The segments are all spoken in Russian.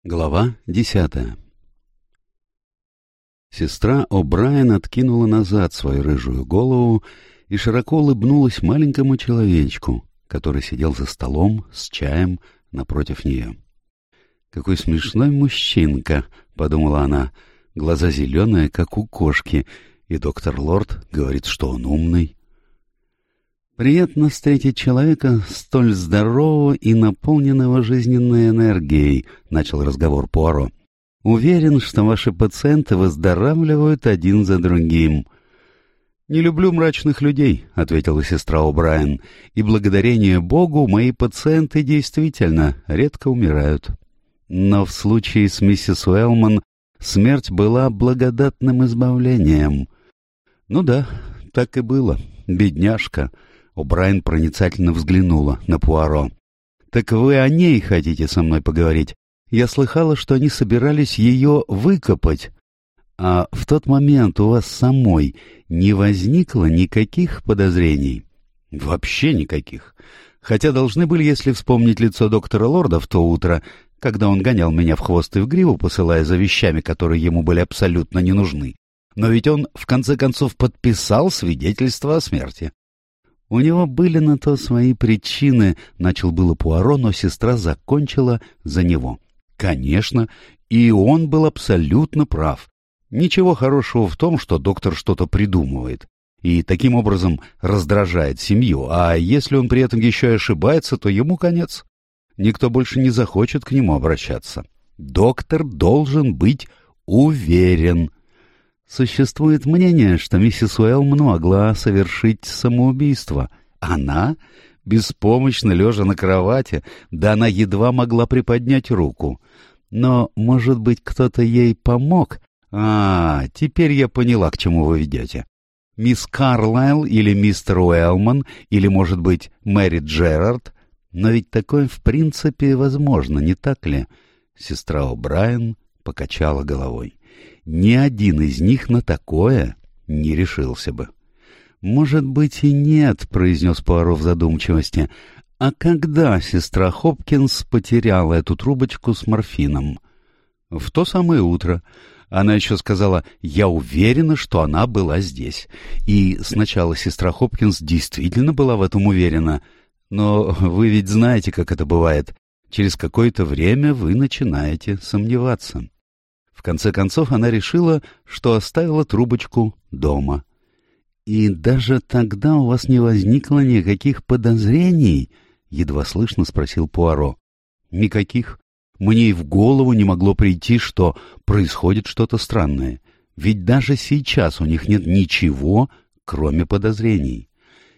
Глава 10. Сестра О'Брайен откинула назад свою рыжую голову и широко улыбнулась маленькому человечку, который сидел за столом с чаем напротив нее. «Какой смешной мужчинка», — подумала она, — «глаза зеленые, как у кошки, и доктор Лорд говорит, что он умный». «Приятно встретить человека столь здорового и наполненного жизненной энергией», — начал разговор Пуаро. «Уверен, что ваши пациенты выздоравливают один за другим». «Не люблю мрачных людей», — ответила сестра О'Брайен, «и благодарение Богу мои пациенты действительно редко умирают». Но в случае с миссис Уэллман смерть была благодатным избавлением. «Ну да, так и было, бедняжка». О'Брайен проницательно взглянула на Пуаро. «Так вы о ней хотите со мной поговорить? Я слыхала, что они собирались ее выкопать. А в тот момент у вас самой не возникло никаких подозрений?» «Вообще никаких. Хотя должны были, если вспомнить лицо доктора Лорда в то утро, когда он гонял меня в хвост и в гриву, посылая за вещами, которые ему были абсолютно не нужны. Но ведь он, в конце концов, подписал свидетельство о смерти». «У него были на то свои причины», — начал было Пуаро, но сестра закончила за него. «Конечно, и он был абсолютно прав. Ничего хорошего в том, что доктор что-то придумывает и таким образом раздражает семью, а если он при этом еще и ошибается, то ему конец. Никто больше не захочет к нему обращаться. Доктор должен быть уверен». «Существует мнение, что миссис Уэллман могла совершить самоубийство. Она, беспомощно лежа на кровати, да она едва могла приподнять руку. Но, может быть, кто-то ей помог? Теперь я поняла, к чему вы ведете. Мисс Карлайл или мистер Уэллман, или, может быть, Мэри Джерард? Но ведь такое в принципе возможно, не так ли?» Сестра О'Брайен покачала головой. «Ни один из них на такое не решился бы». «Может быть и нет», — произнес Пуаро в задумчивости. «А когда сестра Хопкинс потеряла эту трубочку с морфином?» «В то самое утро. Она еще сказала, я уверена, что она была здесь. И сначала сестра Хопкинс действительно была в этом уверена. Но вы ведь знаете, как это бывает. Через какое-то время вы начинаете сомневаться». В конце концов она решила, что оставила трубочку дома. «И даже тогда у вас не возникло никаких подозрений?» — едва слышно спросил Пуаро. «Никаких. Мне и в голову не могло прийти, что происходит что-то странное. Ведь даже сейчас у них нет ничего, кроме подозрений.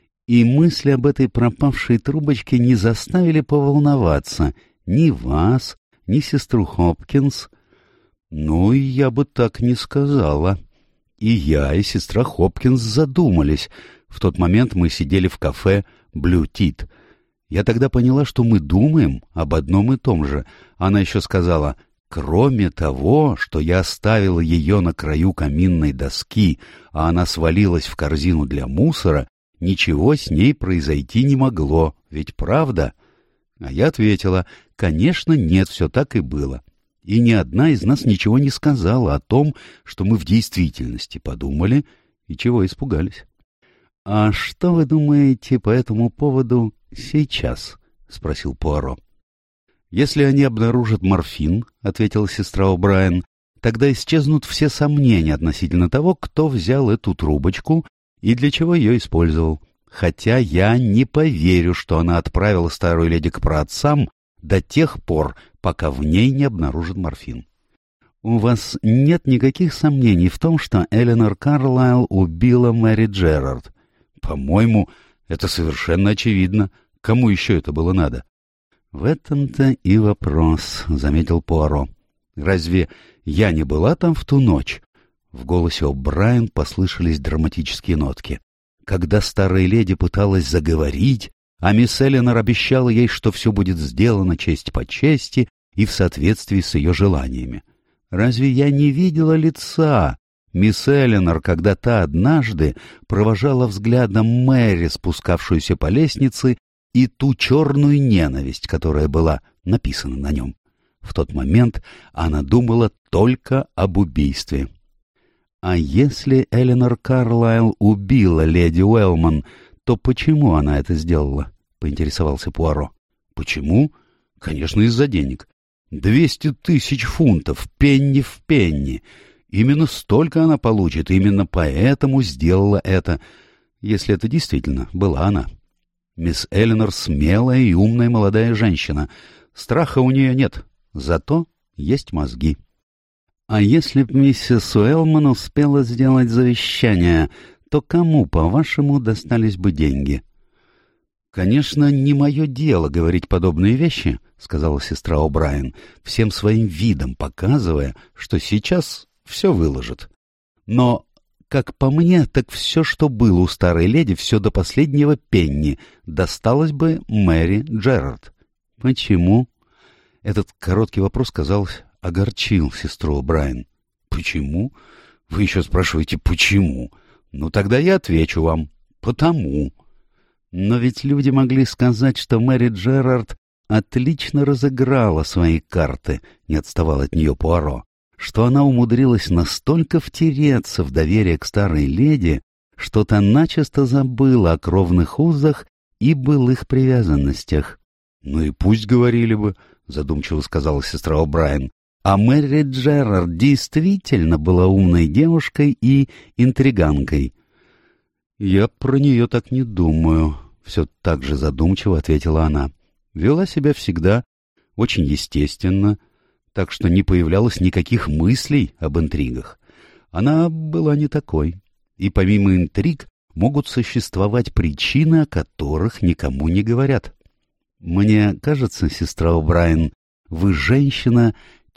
И мысли об этой пропавшей трубочке не заставили поволноваться ни вас, ни сестру Хопкинс». «Ну, я бы так не сказала. И я, и сестра Хопкинс задумались. В тот момент мы сидели в кафе «Блю Тит». Я тогда поняла, что мы думаем об одном и том же. Она еще сказала, кроме того, что я оставила ее на краю каминной доски, а она свалилась в корзину для мусора, ничего с ней произойти не могло, ведь правда?» А я ответила, конечно, нет, все так и было. И ни одна из нас ничего не сказала о том, что мы в действительности подумали и чего испугались. «А что вы думаете по этому поводу сейчас?» — спросил Пуаро. «Если они обнаружат морфин, — ответила сестра О'Брайен, — тогда исчезнут все сомнения относительно того, кто взял эту трубочку и для чего ее использовал. Хотя я не поверю, что она отправила старую леди к праотцам до тех пор, пока в ней не обнаружат морфин. У вас нет никаких сомнений в том, что Эленор Карлайл убила Мэри Джерард? По-моему, это совершенно очевидно. Кому еще это было надо?» «В этом-то и вопрос», — заметил Пуаро. «Разве я не была там в ту ночь?» В голосе О'Брайен послышались драматические нотки. «Когда старая леди пыталась заговорить, а мисс Эленор обещала ей, что все будет сделано честь по чести и в соответствии с ее желаниями. Разве я не видела лица мисс Эленор, когда та однажды провожала взглядом Мэри, спускавшуюся по лестнице, и ту черную ненависть, которая была написана на нем? В тот момент она думала только об убийстве. А если Эленор Карлайл убила леди Уэллман, то почему она это сделала? — поинтересовался Пуаро. — Почему? Конечно, из-за денег. 200 000 фунтов, пенни в пенни. Именно столько она получит, именно поэтому сделала это, если это действительно была она. Мисс Эленор смелая и умная молодая женщина. Страха у нее нет, зато есть мозги. А если б миссис Уэллман успела сделать завещание, то кому, по-вашему, достались бы деньги? — Конечно, не мое дело говорить подобные вещи, — сказала сестра О'Брайен, всем своим видом показывая, что сейчас все выложит. Но, как по мне, так все, что было у старой леди, все до последнего пенни, досталось бы Мэри Джерард. — Почему? Этот короткий вопрос, казалось, огорчил сестру О'Брайен. — Почему? Вы еще спрашиваете, почему? Ну, тогда я отвечу вам. Потому. Но ведь люди могли сказать, что Мэри Джерард отлично разыграла свои карты, не отставал от нее Пуаро, что она умудрилась настолько втереться в доверие к старой леди, что та начисто забыла о кровных узах и былых привязанностях. — Ну и пусть говорили бы, — задумчиво сказала сестра О'Брайен. А Мэри Джерард действительно была умной девушкой и интриганкой. — Я про нее так не думаю, — все так же задумчиво ответила она. Вела себя всегда очень естественно, так что не появлялось никаких мыслей об интригах. Она была не такой. И помимо интриг могут существовать причины, о которых никому не говорят. Мне кажется, сестра О'Брайен, вы женщина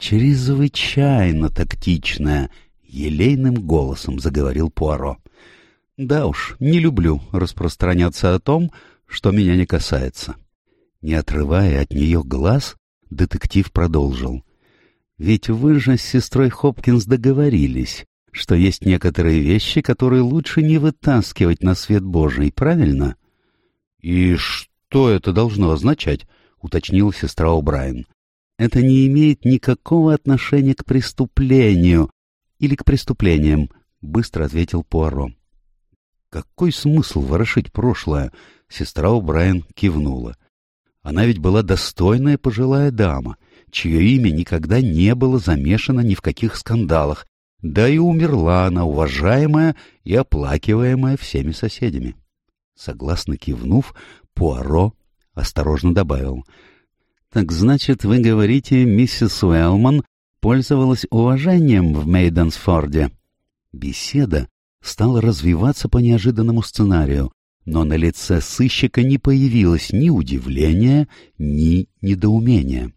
чрезвычайно тактичная, — елейным голосом заговорил Пуаро. — Да уж, не люблю распространяться о том, что меня не касается. Не отрывая от нее глаз, детектив продолжил. — Ведь вы же с сестрой Хопкинс договорились, что есть некоторые вещи, которые лучше не вытаскивать на свет Божий, правильно? — И что это должно означать? — уточнила сестра О'Брайен. — Это не имеет никакого отношения к преступлению или к преступлениям, — быстро ответил Пуаро. — Какой смысл ворошить прошлое? — сестра О'Брайен кивнула. Она ведь была достойная пожилая дама, чье имя никогда не было замешано ни в каких скандалах, да и умерла она, уважаемая и оплакиваемая всеми соседями. Согласно кивнув, Пуаро осторожно добавил. — Так значит, вы говорите, миссис Уэллман пользовалась уважением в Мейденсфорде? Беседа стала развиваться по неожиданному сценарию, но на лице сыщика не появилось ни удивления, ни недоумения.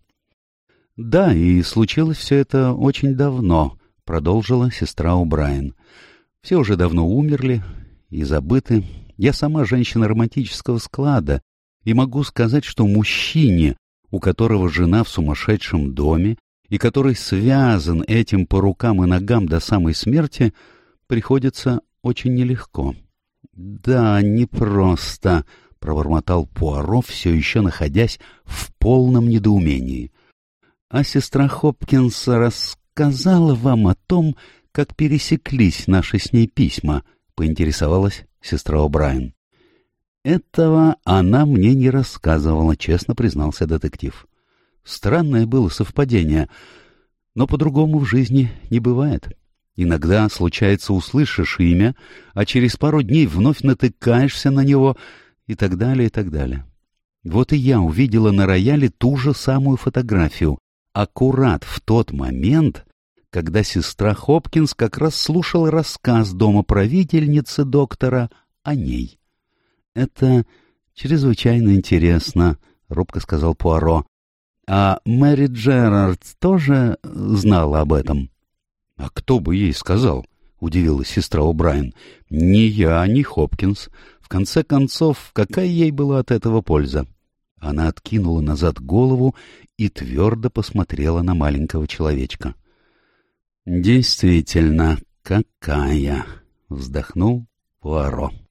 — Да, и случилось все это очень давно, — продолжила сестра О'Брайен. — Все уже давно умерли и забыты. Я сама женщина романтического склада, и могу сказать, что мужчине, у которого жена в сумасшедшем доме и который связан этим по рукам и ногам до самой смерти, приходится очень нелегко. — Да, непросто, — пробормотал Пуаро, все еще находясь в полном недоумении. — А сестра Хопкинс рассказала вам о том, как пересеклись наши с ней письма? — поинтересовалась сестра О'Брайен. — Этого она мне не рассказывала, — честно признался детектив. Странное было совпадение, но по-другому в жизни не бывает. Иногда, случается, услышишь имя, а через пару дней вновь натыкаешься на него и так далее, и так далее. Вот и я увидела на рояле ту же самую фотографию, аккурат в тот момент, когда сестра Хопкинс как раз слушала рассказ домоправительницы доктора о ней. — Это чрезвычайно интересно, — робко сказал Пуаро. — А Мэри Джерард тоже знала об этом? — А кто бы ей сказал? — удивилась сестра О'Брайен. — Ни я, ни Хопкинс. В конце концов, какая ей была от этого польза? Она откинула назад голову и твердо посмотрела на маленького человечка. — Действительно, какая! — вздохнул Пуаро.